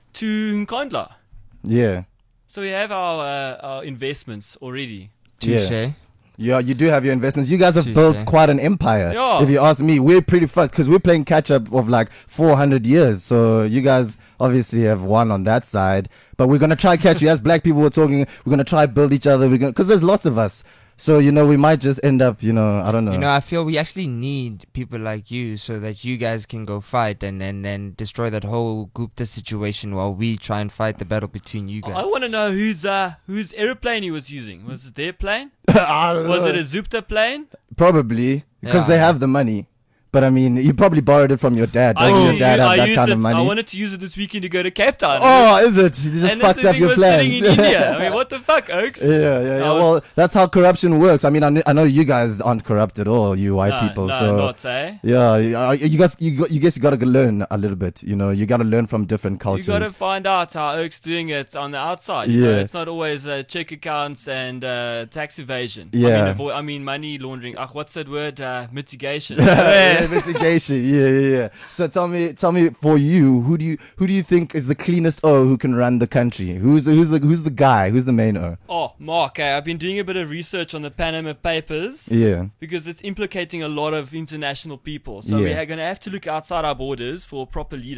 H: to Nkandla.
D: Yeah.
H: So we have our, uh, our investments already.
F: Touche.
D: Yeah. Yeah, you do have your investments. You guys have
F: Tuesday.
D: built quite an empire.
H: Yeah.
D: If you ask me, we're pretty fucked because we're playing catch up of like four hundred years. So you guys obviously have won on that side. But we're gonna try catch you. As black people, we're talking. We're gonna try build each other. We're gonna because there's lots of us. So you know, we might just end up. You know, I don't know.
F: You know, I feel we actually need people like you so that you guys can go fight and and, and destroy that whole Gupta situation while we try and fight the battle between you
H: I
F: guys.
H: want to know whose uh, whose aeroplane he was using. Was it their plane?
D: I don't
H: Was
D: know.
H: it a Zupta plane?
D: Probably because
F: Yeah.
D: they have the money. But I mean, you probably borrowed it from your dad.
H: I,
D: Doesn't your
H: used-
D: dad
H: I
D: have that
H: used
D: kind
H: it,
D: of money?
H: I wanted to use it this weekend to go to Cape Town.
D: Oh, is it? You just
H: and
D: fucked
H: this
D: up
H: thing
D: your
H: was
D: plans.
H: sitting in India. I mean, what the fuck, Oaks?
D: Yeah, yeah, yeah.
H: I was-
D: Well, that's how corruption works. I mean, I, kn- I know you guys aren't corrupt at all, you white
H: no,
D: people.
H: no,
D: so
H: not, eh?
D: yeah, you uh, you guys, you, got- you guess you got to learn a little bit. You know, you got to learn from different
H: You
D: cultures.
H: got to find out how Oaks doing it on the outside. You know?
D: Yeah.
H: It's not always uh, check accounts and uh, tax evasion. I
D: Yeah.
H: mean, avo- I mean money laundering. Ach, what's that word? Uh, mitigation.
D: Yeah, mitigation. Yeah, yeah, yeah. So tell me, tell me, for you, who do you who do you think is the cleanest O who can run the country? Who's the, who's the who's the guy? Who's the main O?
H: Oh, Mark, eh, I've been doing a bit of research on the Panama Papers.
D: Yeah.
H: Because it's implicating a lot of international people. So
D: Yeah.
H: we are going to have to look outside our borders for a proper leader.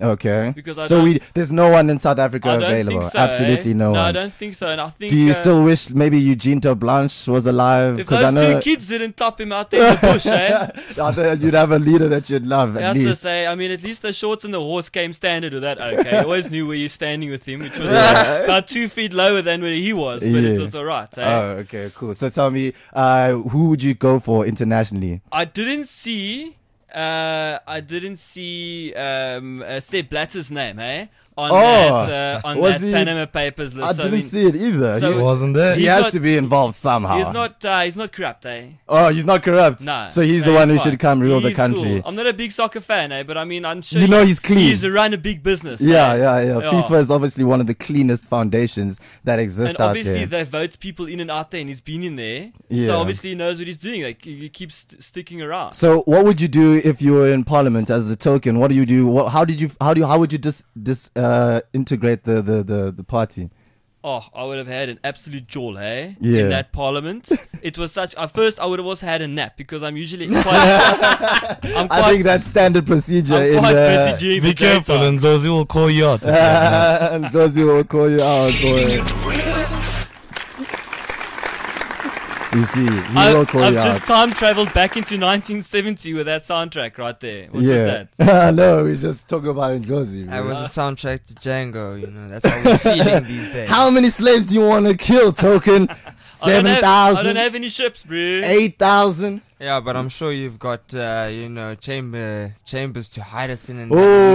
D: Okay.
H: Because I
D: so
H: don't-
D: we there's no one in South Africa
H: I don't
D: available.
H: think so,
D: Absolutely
H: eh?
D: no,
H: No,
D: one.
H: I don't think so. And I think.
D: Do you
H: uh,
D: still wish maybe Eugene Blanche was alive?
H: If
D: Because
H: those
D: I know
H: two kids didn't top him out there in the bush, eh?
D: I think you'd have a leader that you'd love
H: I
D: at
H: have to
D: least.
H: say, I mean, at least the shorts and the horse came standard with that. Okay, I always knew where you're standing with him, which was about, about two feet lower than where he was, but it
D: Yeah.
H: was alright. Eh?
D: Oh, okay, cool. So tell me, uh, who would you go for internationally?
H: I didn't see. Uh, I didn't see um, uh, Sepp Blatter's name, eh? On
D: Oh,
H: that, uh, on
D: was
H: that
D: he-
H: Panama Papers list.
D: I
H: So,
D: didn't
H: mean,
D: see it either.
H: so-
D: he,
E: Wasn't there?
D: he
H: he's
D: has
H: not-
D: to be involved somehow.
H: He's not. Uh, he's not corrupt, eh?
D: Oh, he's not corrupt.
H: No.
D: So he's
H: no,
D: the one who
H: fine.
D: should come rule the
H: He's
D: country.
H: cool. I'm not a big soccer fan, eh? But I mean, I'm sure
D: You know
H: he-
D: he's clean.
H: He's run a big business.
D: Yeah,
H: eh?
D: yeah, yeah,
H: Yeah.
D: FIFA is obviously one of the cleanest foundations that exist
H: And
D: out
H: obviously
D: there.
H: they vote people in and out there, and he's been in there.
D: Yeah.
H: So obviously he knows what he's doing. Like he he keeps st- sticking around.
D: So, what would you do if you were in Parliament as a token? What do you do? What, how did you? How do you? How would you dis, dis uh, integrate the, the, the, the party?
H: Oh, I would have had an absolute jaw, hey?
D: Yeah.
H: In that parliament. It was such. At first, I would have also had a nap because I'm usually quite. I'm quite.
D: I think that's standard procedure
H: I'm
D: in
H: quite
D: uh,
H: busy during
E: Be
H: the
E: careful,
H: daytime.
E: and those will call you out.
D: and those who will call you out, boy. You see, he
H: I,
D: will call
H: I've
D: you
H: just
D: out.
H: time traveled back into nineteen seventy with that soundtrack right there. What was
D: Yeah,
H: that?
D: no, we just talk about Ngozi.
F: That
D: bro.
F: was the soundtrack to Django, you know. That's how we're feeling these days.
D: How many slaves do you want to kill, token?
H: I don't
D: Seven
H: have- I don't
D: thousand,
H: have any ships, bro.
D: eight thousand.
F: Yeah, but I'm sure you've got, uh, you know, chamber chambers to hide us in. And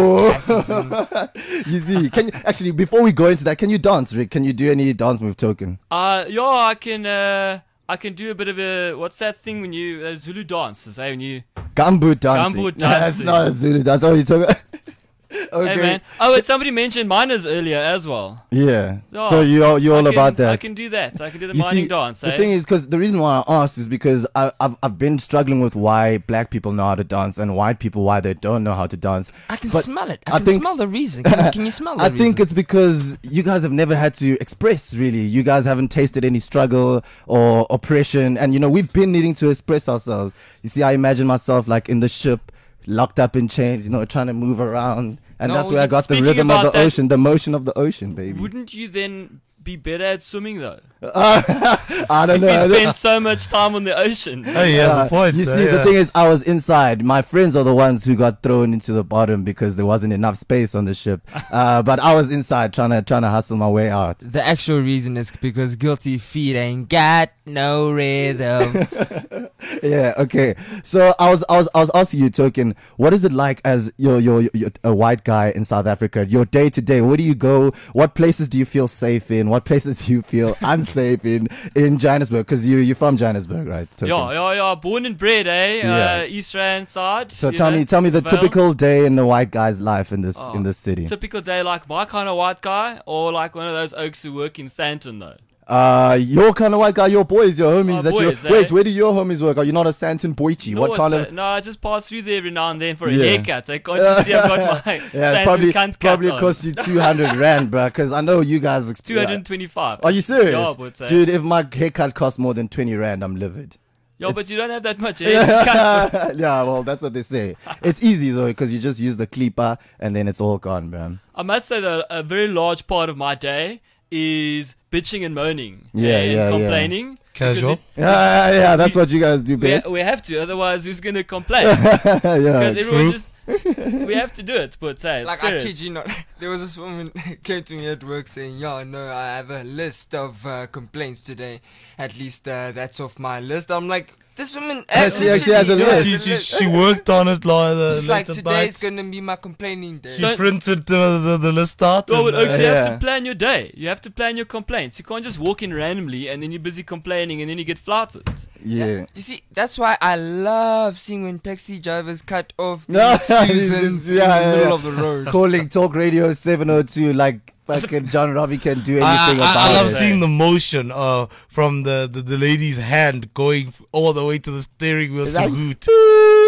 D: Oh, you see, can you actually before we go into that, can you dance, Rick? Can you do any dance move, token?
H: Uh, yeah, I can. Uh, I can do a bit of a what's that thing when you uh, Zulu dances? Hey, when you
D: Gumboot dancing.
H: Gumboot
D: That's
H: dancing.
D: not a Zulu. That's all you talk. Okay.
H: Hey man. Oh, and somebody mentioned miners earlier as well.
D: Yeah.
H: Oh,
D: so you all you all
H: I can,
D: about that.
H: I can do that. I can do the
D: You
H: mining
D: see,
H: dance.
D: the
H: eh?
D: thing is, because the reason why I asked is because I, I've I've been struggling with why black people know how to dance and white people why they don't know how to dance.
F: I can
D: But
F: smell it. I,
D: I
F: can
D: think-
F: smell the reason. Can, you- can you smell the
D: I
F: reason?
D: think it's because you guys have never had to express, really. You guys haven't tasted any struggle or oppression. And, you know, we've been needing to express ourselves. You see, I imagine myself like in the ship, locked up in chains, you know, trying to move around. And
H: No,
D: that's where I got the
H: speaking
D: rhythm of
H: about
D: the
H: that-
D: ocean, the motion of the ocean, baby.
H: Wouldn't you then be better at swimming though?
D: I don't
H: If
D: know.
H: you spend so much time on the ocean.
E: Hey, he has
D: Uh,
E: a point.
D: You
E: uh,
D: see, the
E: yeah.
D: thing is, I was inside. My friends are the ones who got thrown into the bottom because there wasn't enough space on the ship. Uh, but I was inside trying to trying to hustle my way out.
F: the actual reason is because guilty feet ain't got no rhythm.
D: Yeah. Okay. So I was I was I was asking you, Token, what is it like as you're you're, you're a white guy in South Africa? Your day to day. Where do you go? What places do you feel safe in? What places do you feel unsafe in in Johannesburg? Because you you're from Johannesburg, right? Token?
H: Yeah, yeah, yeah. Born and bred, eh?
D: Yeah.
H: Uh, East Rand side.
D: So
H: you
D: tell
H: know,
D: me tell me the
H: Vale.
D: typical day in the white guy's life in this
H: Oh,
D: in this city.
H: Typical day like my kind of white guy, or like one of those oaks who work in Santon though.
D: Uh, your kind of white guy, your boys, your homies.
H: My
D: that
H: boys,
D: you wait,
H: eh?
D: where do your homies work? Are you not a Santon Boichi?
H: No,
D: What
H: it's
D: kind
H: a-
D: of?
H: No, I just pass through there every now and then for a
D: Yeah.
H: haircut. I can't you see I've got my
D: Yeah,
H: Santon
D: probably
H: cunt
D: probably
H: cut on.
D: cost you two hundred rand, bro. Because I know you guys. Exp-
H: two hundred twenty-five.
D: Are you serious,
H: Yeah, but, uh,
D: dude? If my haircut costs more than twenty rand, I'm livid.
H: Yeah, but you don't have that much hair. You can't-
D: Yeah, well, that's what they say. It's easy though, because you just use the clipper and then it's all gone, man.
H: I must say that a very large part of my day is bitching and moaning.
D: Yeah,
H: and
D: yeah, yeah.
H: complaining.
E: Casual.
H: Because
D: Yeah, yeah, yeah, that's what you guys do
H: We,
D: best.
H: we, we have to, otherwise who's gonna complain?
D: yeah,
H: Because everyone
E: true.
H: just we have to do it. But say,
F: Like,
H: serious.
F: I kid you not. There was this woman came to me at work saying, "Yeah, no, I have a list of uh, complaints today. At least uh, that's off my list." I'm like, this woman
D: Yeah, she actually has a
F: literally
D: list.
E: She, she, she worked on it like uh,
F: She's like,
E: later
F: today's
E: nights.
F: gonna be my complaining day.
E: She
H: Don't-
E: printed the, the, the list out.
H: No, but
E: and, uh,
H: Oaks, you have
D: Yeah.
H: to plan your day. You have to plan your complaints. You can't just walk in randomly and then you're busy complaining and then you get flouted.
D: Yeah.
F: You see, that's why I love seeing when taxi drivers cut off
D: No,
F: these Susans
D: yeah,
F: in the
D: yeah,
F: middle
D: yeah.
F: of the road.
D: Calling Talk Radio seven oh two like fucking John Robbie can do
E: I,
D: anything
E: I,
D: about
E: I love
D: it.
E: seeing the motion uh, from the, the, the lady's hand going all the way to the steering wheel
D: It's
E: to
D: like,
E: hoot.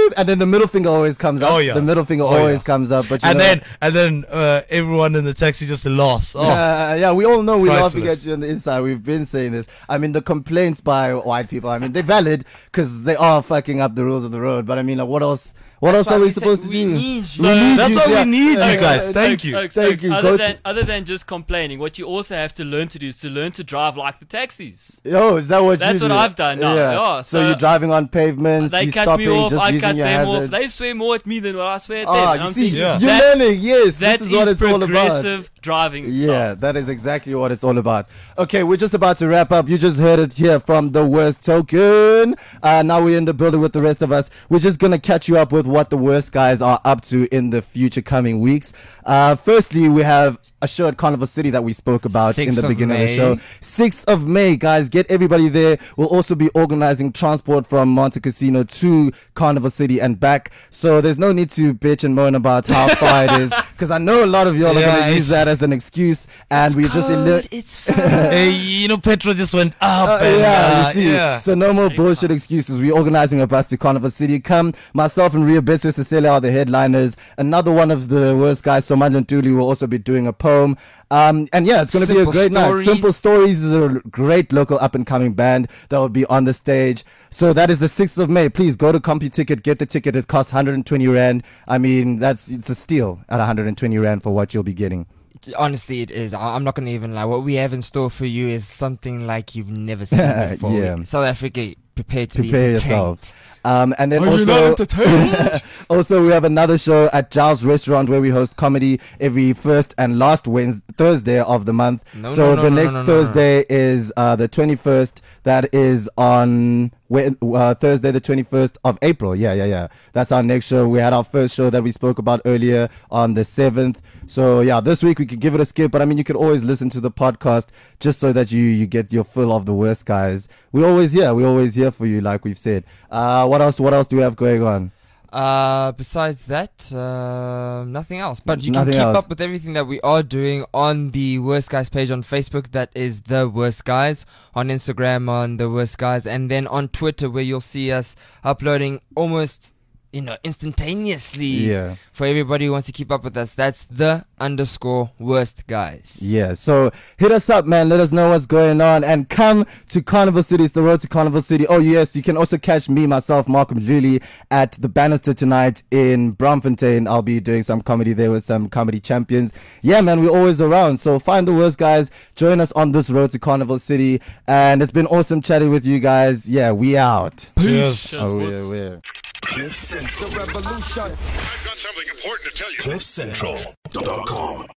D: beep, and then the middle finger always comes up.
E: Oh, yeah.
D: The middle finger
E: Oh,
D: always
E: yeah.
D: comes up. But you
E: And
D: know,
E: then and then uh, everyone in the taxi just laughs. Oh,
D: Uh, yeah, we all know we're laughing
E: Priceless.
D: at you on the inside. We've been saying this. I mean, the complaints by white people, I mean, they're valid because they are fucking up the rules of the road. But I mean, like, what else? What
F: That's
D: else are
F: why
D: we
F: we say
D: supposed to
F: we
D: do?
F: need you.
D: We need
E: that's
D: you,
E: all
D: yeah.
E: we need,
D: Uh,
E: you guys.
D: uh,
E: Thank
H: Oaks,
E: you.
H: Oaks,
D: Thank
H: Oaks,
D: you.
H: Other
D: Go
H: than,
D: to-
H: other than just complaining, what you also have to learn to do is to learn to drive like the taxis.
D: Yo, is that what
H: That's
D: you
H: what
D: do?
H: I've done now. Yeah,
D: so,
H: so
D: you're driving on pavements,
H: They
D: you're
H: cut
D: stopping,
H: me off,
D: just
H: I
D: using
H: cut
D: your
H: them
D: hazards.
H: off. They swear more at me than what I swear at
D: Ah,
H: them.
D: you
H: I'm
D: see,
H: thinking,
E: Yeah.
D: you're
H: that,
D: learning. Yes,
H: that
D: this is what
H: is
D: it's all about.
H: progressive driving.
D: Yeah,
H: style.
D: that is exactly what it's all about. Okay, we're just about to wrap up. You just heard it here from the Worst Token. Uh, now we're in the building with the rest of us. We're just going to catch you up with what the Worst guys are up to in the future coming weeks. Uh, firstly, we have a show at Carnival City that we spoke about in
F: sixth
D: the
F: of
D: beginning of the
F: May.
D: show. sixth of May, guys, get everybody there. We'll also be organizing transport from Monte Casino to Carnival City and back. So there's no need to bitch and moan about how far it is, because I know a lot of y'all are
E: Yeah,
D: going to use
E: it's-
D: that as an excuse, and we just ele-
F: It's fine.
E: Hey, you know, petrol just went up.
D: Uh,
E: and,
D: yeah,
E: uh,
D: you see.
E: yeah.
D: So no more bullshit excuses. We're organizing a bus to Carnival City. Come, myself and Ria Bitsu Cecilia are the headliners. Another one of the Worst guys, Somanjan Tuli, will also be doing a poem. Um, and yeah, it's going to be a
F: Simple
D: great night.
F: Stories.
D: Simple Stories is a great local up and coming band that will be on the stage. So that is the sixth of May. Please go to CompuTicket, get the ticket. It costs one hundred twenty rand. I mean, that's it's a steal at one hundred twenty rand for what you'll be getting.
F: Honestly, it is. I- I'm not gonna even lie. What we have in store for you is something like you've never seen before.
D: Yeah.
F: South Africa, prepare to be
D: Prepare
F: entertained.
D: yourselves. Um, and then
E: Are you not
D: also,
E: entertained?
D: also we have another show at Giles Restaurant where we host comedy every first and last Wednesday, Thursday of the month.
F: No,
D: so
F: no, no,
D: the
F: no,
D: next
F: no, no, no,
D: Thursday is uh, the twenty-first. That is on Wed- uh, Thursday, the twenty-first of April. Yeah, yeah, yeah. That's our next show. We had our first show that we spoke about earlier on the seventh. So yeah, this week we could give it a skip, but I mean, you could always listen to the podcast just so that you you get your fill of the Worst guys. We always here. We always here for you, like we've said. Uh, what else? What else do we have going on?
F: Uh, besides that, uh, nothing else. But you
D: Nothing
F: can keep
D: else.
F: up with everything that we are doing on the Worst Guys page on Facebook. That is The Worst Guys. On Instagram, on The Worst Guys. And then on Twitter, where you'll see us uploading almost, you know, instantaneously.
D: Yeah.
F: For everybody who wants to keep up with us, that's The underscore Worst Guys.
D: Yeah, so hit us up, man. Let us know what's going on and come to Carnival City. It's the road to Carnival City. Oh, yes, you can also catch me, myself, Malcolm Luli, at the Bannister tonight in Braamfontein. I'll be doing some comedy there with some comedy champions. Yeah, man, we're always around. So find the Worst guys. Join us on this road to Carnival City. And it's been awesome chatting with you guys. Yeah, we out.
E: Cheers.
H: Cheers,
D: Oh,
H: boys.
D: yeah, we're.
A: Cliff Central.
B: I've got something important to tell you.
A: Cliff Central dot com.